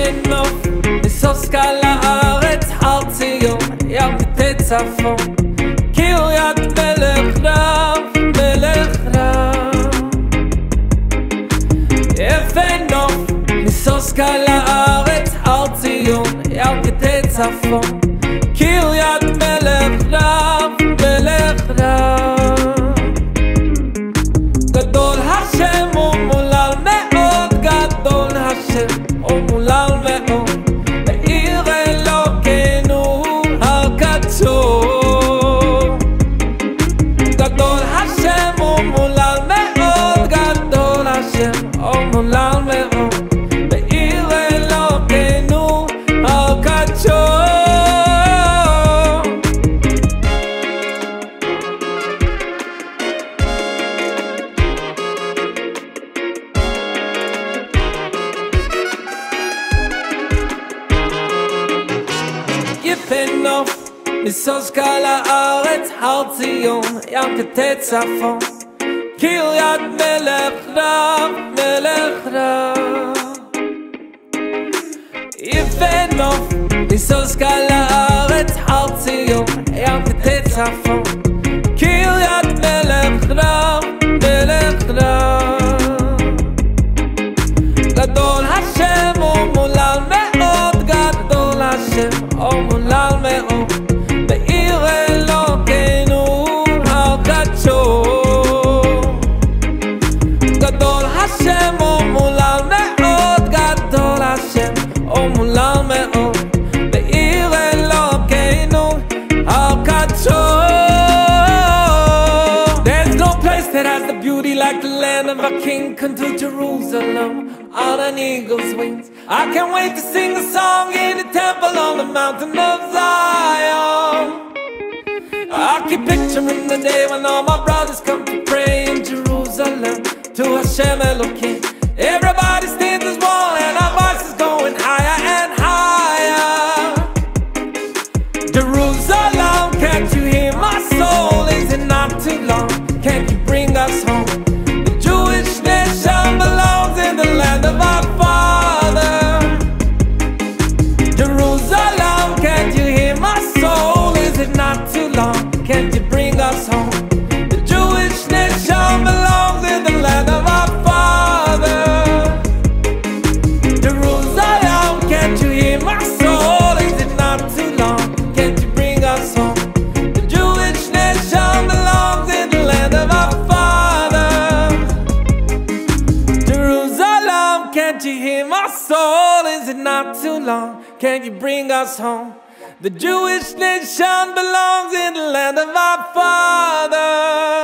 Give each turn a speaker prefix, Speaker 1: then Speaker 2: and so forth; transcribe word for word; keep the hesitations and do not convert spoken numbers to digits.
Speaker 1: נוף מסוסקה לארץ, הר ציון, ירקתי צפון, קריית מלך רב, מלך רב. יפה נוף מסוסקה לארץ, הר ציון, ירקתי צפון, קריית מלך רב, מלך רב. גדול השם ומולל מאוד, גדול השם ומולל מאוד, בעיר אלוקינו הקדוש. גדול השם ומולל מאוד, גדול השם ומולל מאוד, בעיר אלוקינו הקדוש. יפה נוף מסוסקה לארץ, הר ציון, ירקתי צפון, קריית מלך רב, מלך רב. יפה נוף מסוסקה לארץ, הר ציון, ירקתי צפון, קריית מלך רב, מלך רב. גדול השם ומולל מאוד, גדול השם ומולל מאוד, בעיר אלוקינו הקדוש. גדול השם ומולל מאוד, גדול השם ומולל מאוד, בעיר אלוקינו הקדוש. There's no place that has the beauty like the land of a king. Come to Jerusalem on an eagle's wings. I can't wait to sing a song in the temple on the mountain of Zion. I keep picturing the day when all my brothers come to pray in Jerusalem to Hashem Elohim. Everybody stands as one and our voices going higher and higher. Jerusalem, can't you hear my soul? Is it not too long? Can't you bring us home? The Jewish nation belongs in the land of our Father. Jerusalem, can't you hear my soul? Is it not too long? Can't you bring us home? The Jewish nation belongs in the land of our Father. Jerusalem, can't you hear my soul? Is it not too long? Can't you bring us home? The Jewish nation belongs in the land of our Father. Jerusalem, can't you hear my soul? Is it not too long? Can't you bring us home? The Jewish nation belongs in the land of our Father.